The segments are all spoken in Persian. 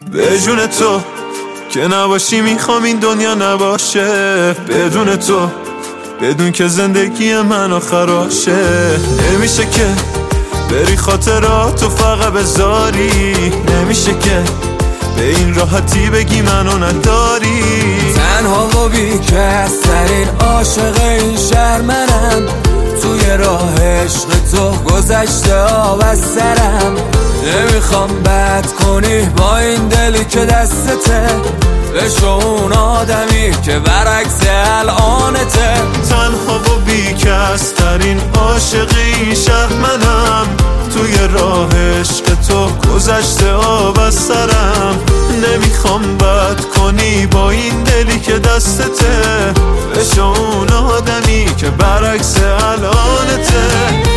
به جون تو که نباشی میخوام این دنیا نباشه، بدون تو بدون که زندگی من خراشه. نمیشه که بری خاطراتو فقط بذاری، نمیشه که به این راحتی بگی منو نداری. تنها و بیکس ترین عاشق این شهر منم، توی راه عشق تو گذشته آب از سرم. نمیخوام بد کنی با این دلی که دستته، بشو اون آدمی که برعکس الانته. تنها و بیکس ترین عاشق این شهر منم، توی راه عشق تو گذشته آب از سرم. نمیخوام بد کنی با این دلی که دستته، بشو اون آدمی که برعکس الانته.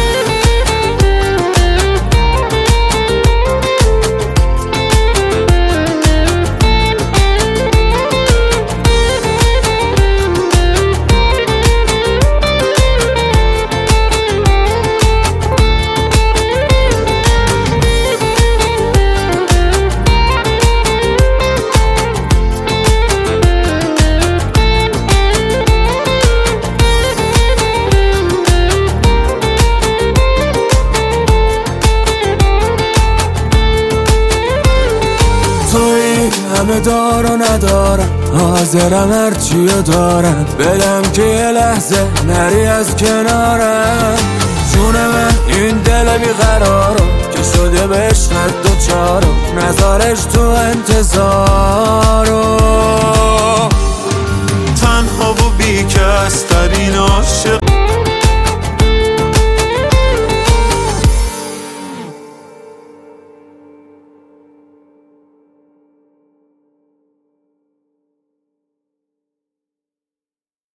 همه دار و ندارم، حاضرم هرچیو دارم بدم که یه لحظه نری از کنارم. جون من این دل بیقرارم که شده به عشقت دوچارم، نذارش تو انتظارم.